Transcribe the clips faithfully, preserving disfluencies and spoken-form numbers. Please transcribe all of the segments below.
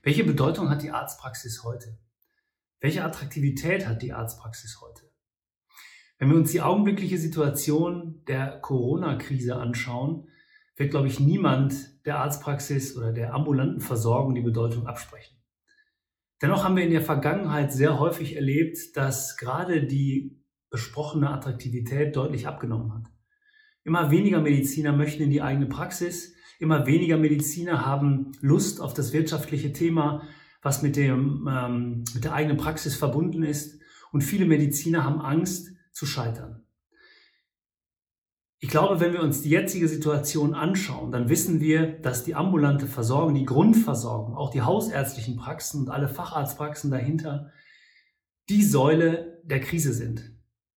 Welche Bedeutung hat die Arztpraxis heute? Welche Attraktivität hat die Arztpraxis heute? Wenn wir uns die augenblickliche Situation der Corona-Krise anschauen, wird, glaube ich, niemand der Arztpraxis oder der ambulanten Versorgung die Bedeutung absprechen. Dennoch haben wir in der Vergangenheit sehr häufig erlebt, dass gerade die besprochene Attraktivität deutlich abgenommen hat. Immer weniger Mediziner möchten in die eigene Praxis, immer weniger Mediziner haben Lust auf das wirtschaftliche Thema, was mit, dem, ähm, mit der eigenen Praxis verbunden ist, und viele Mediziner haben Angst zu scheitern. Ich glaube, wenn wir uns die jetzige Situation anschauen, dann wissen wir, dass die ambulante Versorgung, die Grundversorgung, auch die hausärztlichen Praxen und alle Facharztpraxen dahinter, die Säule der Krise sind.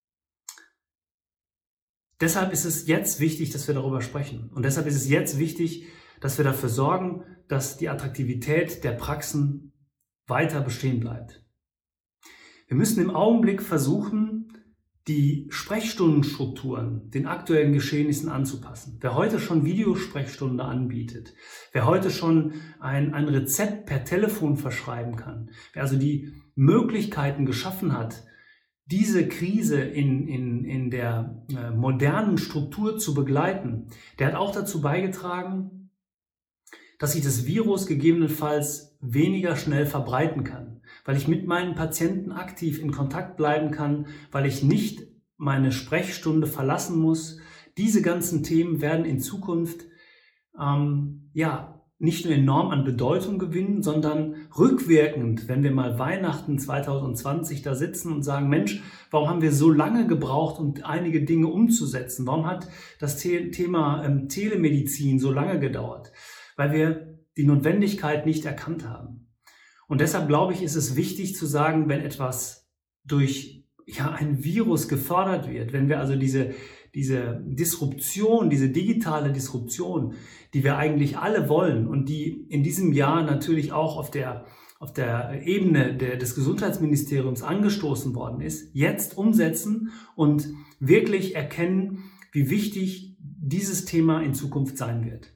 Deshalb ist es jetzt wichtig, dass wir darüber sprechen. Und deshalb ist es jetzt wichtig, dass wir dafür sorgen, dass die Attraktivität der Praxen weiter bestehen bleibt. Wir müssen im Augenblick versuchen, die Sprechstundenstrukturen den aktuellen Geschehnissen anzupassen. Wer heute schon Videosprechstunde anbietet, wer heute schon ein, ein Rezept per Telefon verschreiben kann, wer also die Möglichkeiten geschaffen hat, diese Krise in, in, in der äh, modernen Struktur zu begleiten, der hat auch dazu beigetragen, dass sich das Virus gegebenenfalls weniger schnell verbreiten kann, weil ich mit meinen Patienten aktiv in Kontakt bleiben kann, weil ich nicht meine Sprechstunde verlassen muss. Diese ganzen Themen werden in Zukunft ähm, ja nicht nur enorm an Bedeutung gewinnen, sondern rückwirkend, wenn wir mal Weihnachten zwanzig zwanzig da sitzen und sagen, Mensch, warum haben wir so lange gebraucht, um einige Dinge umzusetzen? Warum hat das Thema ähm, Telemedizin so lange gedauert? Weil wir die Notwendigkeit nicht erkannt haben. Und deshalb glaube ich, ist es wichtig zu sagen, wenn etwas durch ja, ein Virus gefördert wird, wenn wir also diese, diese Disruption, diese digitale Disruption, die wir eigentlich alle wollen und die in diesem Jahr natürlich auch auf der, auf der Ebene der, des Gesundheitsministeriums angestoßen worden ist, jetzt umsetzen und wirklich erkennen, wie wichtig dieses Thema in Zukunft sein wird.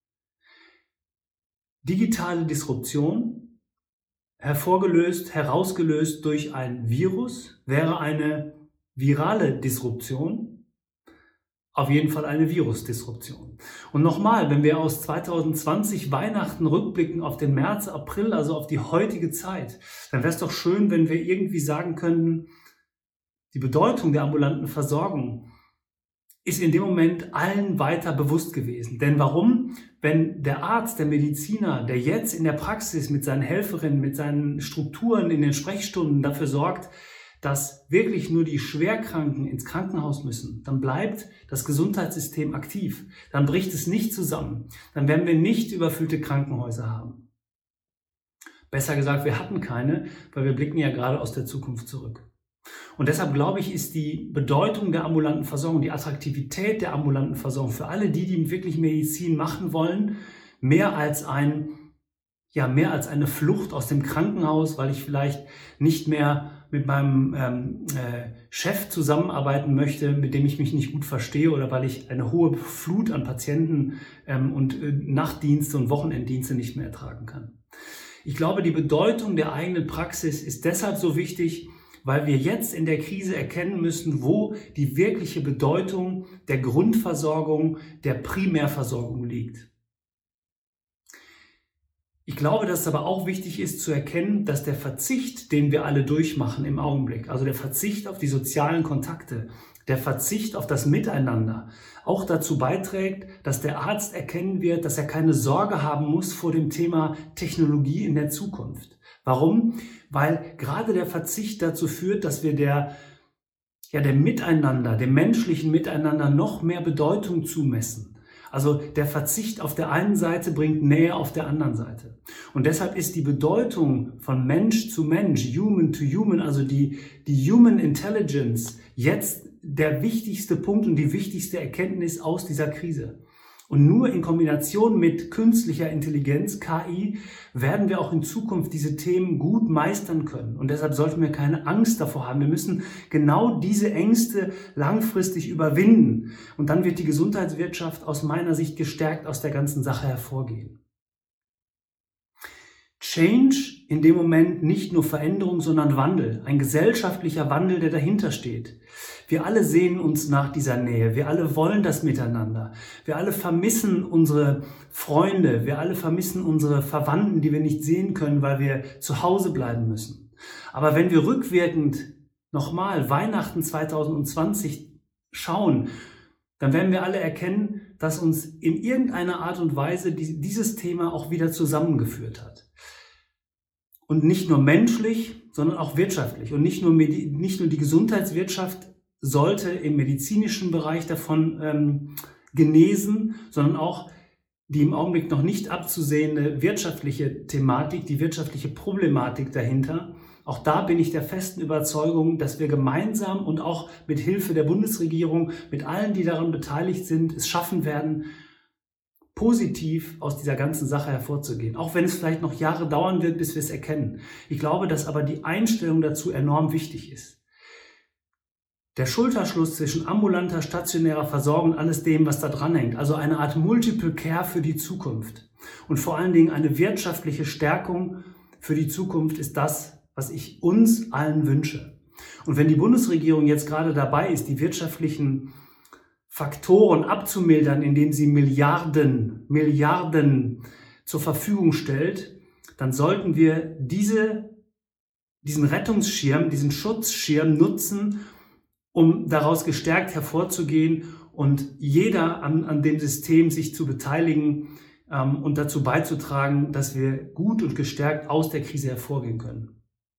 Digitale Disruption, hervorgelöst, herausgelöst durch ein Virus, wäre eine virale Disruption, auf jeden Fall eine Virusdisruption. Und nochmal, wenn wir aus zwanzig zwanzig Weihnachten rückblicken auf den März, April, also auf die heutige Zeit, dann wäre es doch schön, wenn wir irgendwie sagen könnten, die Bedeutung der ambulanten Versorgung ist in dem Moment allen weiter bewusst gewesen. Denn warum? Wenn der Arzt, der Mediziner, der jetzt in der Praxis mit seinen Helferinnen, mit seinen Strukturen in den Sprechstunden dafür sorgt, dass wirklich nur die Schwerkranken ins Krankenhaus müssen, dann bleibt das Gesundheitssystem aktiv. Dann bricht es nicht zusammen. Dann werden wir nicht überfüllte Krankenhäuser haben. Besser gesagt, wir hatten keine, weil wir blicken ja gerade aus der Zukunft zurück. Und deshalb glaube ich, ist die Bedeutung der ambulanten Versorgung, die Attraktivität der ambulanten Versorgung für alle die, die wirklich Medizin machen wollen, mehr als ein, ja, mehr als eine Flucht aus dem Krankenhaus, weil ich vielleicht nicht mehr mit meinem ähm, äh, Chef zusammenarbeiten möchte, mit dem ich mich nicht gut verstehe, oder weil ich eine hohe Flut an Patienten ähm, und äh, Nachtdienste und Wochenenddienste nicht mehr ertragen kann. Ich glaube, die Bedeutung der eigenen Praxis ist deshalb so wichtig, weil wir jetzt in der Krise erkennen müssen, wo die wirkliche Bedeutung der Grundversorgung, der Primärversorgung liegt. Ich glaube, dass es aber auch wichtig ist zu erkennen, dass der Verzicht, den wir alle durchmachen im Augenblick, also der Verzicht auf die sozialen Kontakte, der Verzicht auf das Miteinander, auch dazu beiträgt, dass der Arzt erkennen wird, dass er keine Sorge haben muss vor dem Thema Technologie in der Zukunft. Warum? Weil gerade der Verzicht dazu führt, dass wir der, ja, dem Miteinander, dem menschlichen Miteinander noch mehr Bedeutung zumessen. Also der Verzicht auf der einen Seite bringt Nähe auf der anderen Seite. Und deshalb ist die Bedeutung von Mensch zu Mensch, Human to Human, also die, die Human Intelligence, jetzt der wichtigste Punkt und die wichtigste Erkenntnis aus dieser Krise. Und nur in Kombination mit künstlicher Intelligenz, K I, werden wir auch in Zukunft diese Themen gut meistern können. Und deshalb sollten wir keine Angst davor haben. Wir müssen genau diese Ängste langfristig überwinden. Und dann wird die Gesundheitswirtschaft aus meiner Sicht gestärkt aus der ganzen Sache hervorgehen. Change in dem Moment nicht nur Veränderung, sondern Wandel, ein gesellschaftlicher Wandel, der dahinter steht. Wir alle sehnen uns nach dieser Nähe, wir alle wollen das Miteinander, wir alle vermissen unsere Freunde, wir alle vermissen unsere Verwandten, die wir nicht sehen können, weil wir zu Hause bleiben müssen. Aber wenn wir rückwirkend nochmal Weihnachten zwanzig zwanzig schauen, dann werden wir alle erkennen, dass uns in irgendeiner Art und Weise dieses Thema auch wieder zusammengeführt hat. Und nicht nur menschlich, sondern auch wirtschaftlich. Und nicht nur, nicht nur die Gesundheitswirtschaft sollte im medizinischen Bereich davon ähm, genesen, sondern auch die im Augenblick noch nicht abzusehende wirtschaftliche Thematik, die wirtschaftliche Problematik dahinter. Auch da bin ich der festen Überzeugung, dass wir gemeinsam und auch mit Hilfe der Bundesregierung, mit allen, die daran beteiligt sind, es schaffen werden, positiv aus dieser ganzen Sache hervorzugehen. Auch wenn es vielleicht noch Jahre dauern wird, bis wir es erkennen. Ich glaube, dass aber die Einstellung dazu enorm wichtig ist. Der Schulterschluss zwischen ambulanter, stationärer Versorgung und alles dem, was da dranhängt, also eine Art Multiple Care für die Zukunft und vor allen Dingen eine wirtschaftliche Stärkung für die Zukunft ist das, was ich uns allen wünsche. Und wenn die Bundesregierung jetzt gerade dabei ist, die wirtschaftlichen Faktoren abzumildern, indem sie Milliarden, Milliarden zur Verfügung stellt, dann sollten wir diese, diesen Rettungsschirm, diesen Schutzschirm nutzen, um daraus gestärkt hervorzugehen und jeder an, an dem System sich zu beteiligen ähm, und dazu beizutragen, dass wir gut und gestärkt aus der Krise hervorgehen können.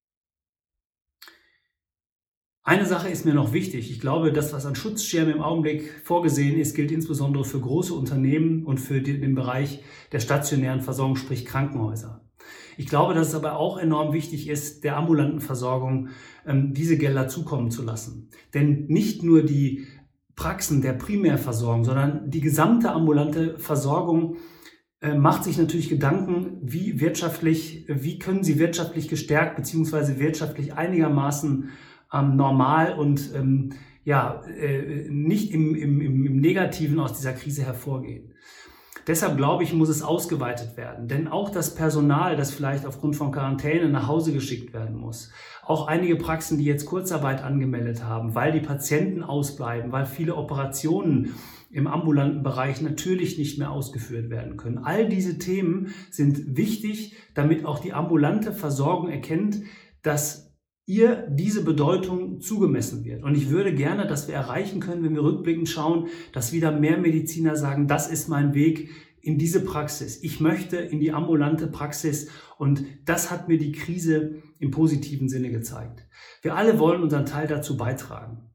Eine Sache ist mir noch wichtig. Ich glaube, das, was an Schutzschirmen im Augenblick vorgesehen ist, gilt insbesondere für große Unternehmen und für den Bereich der stationären Versorgung, sprich Krankenhäuser. Ich glaube, dass es aber auch enorm wichtig ist, der ambulanten Versorgung ähm, diese Gelder zukommen zu lassen. Denn nicht nur die Praxen der Primärversorgung, sondern die gesamte ambulante Versorgung äh, macht sich natürlich Gedanken, wie wirtschaftlich, wie können sie wirtschaftlich gestärkt bzw. wirtschaftlich einigermaßen ähm, normal und ähm, ja, äh, nicht im, im, im Negativen aus dieser Krise hervorgehen. Deshalb glaube ich, muss es ausgeweitet werden. Denn auch das Personal, das vielleicht aufgrund von Quarantäne nach Hause geschickt werden muss, auch einige Praxen, die jetzt Kurzarbeit angemeldet haben, weil die Patienten ausbleiben, weil viele Operationen im ambulanten Bereich natürlich nicht mehr ausgeführt werden können. All diese Themen sind wichtig, damit auch die ambulante Versorgung erkennt, dass ihr diese Bedeutung zugemessen wird. Und ich würde gerne, dass wir erreichen können, wenn wir rückblickend schauen, dass wieder mehr Mediziner sagen, das ist mein Weg in diese Praxis. Ich möchte in die ambulante Praxis und das hat mir die Krise im positiven Sinne gezeigt. Wir alle wollen unseren Teil dazu beitragen.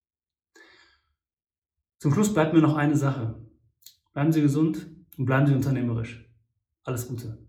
Zum Schluss bleibt mir noch eine Sache. Bleiben Sie gesund und bleiben Sie unternehmerisch. Alles Gute.